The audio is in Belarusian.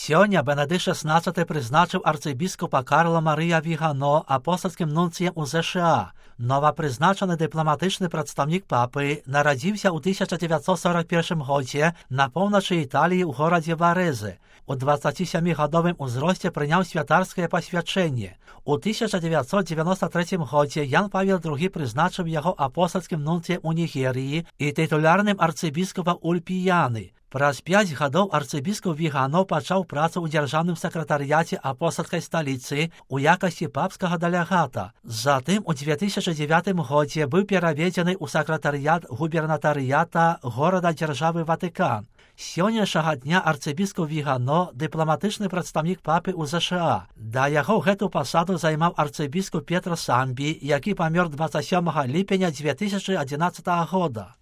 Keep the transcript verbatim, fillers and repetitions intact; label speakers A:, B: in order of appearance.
A: Сёння Бенедыкт шестнадцаты прызначыў арцыбіскупа Карла Марыя Вігано апостальскім нунцыем у ЗША. Новапрызначаны дыпламатычны прадстаўнік папы нарадзіўся ў тысяча дзевяцьсот сорок першым годзе на поўначы Італіі ў горадзе Варэзы. У дваццацісямігадовым узросце прыняў святарскае пасвячэнне. У тысяча дзевяцьсот дзевяноста трэцім годзе Ян Павел другі прызначыў яго апостальскім нунцыем у Нігерыі і тытулярным арцыбіскупам Ульпіяны. Праз пяць гадоў арцыбіскуп Вігано пачаў працу ў дзяржаўным сакратарыяце апостальскай сталіцы ў якасці папскага дэлегата. Затым у две тысячы дзевятым годзе быў пераведзены ў сакратарыят губернатарыята горада-дзяржавы Ватыкан. Сённяшняга дня арцыбіскуп Вігано дыпламатычны прадстаўнік папы ў ЗША. Да яго гэту пасаду займаў арцыбіскуп Петро Самбі, які памёр дваццаць сёмага ліпеня дзве тысячы адзінаццатага года.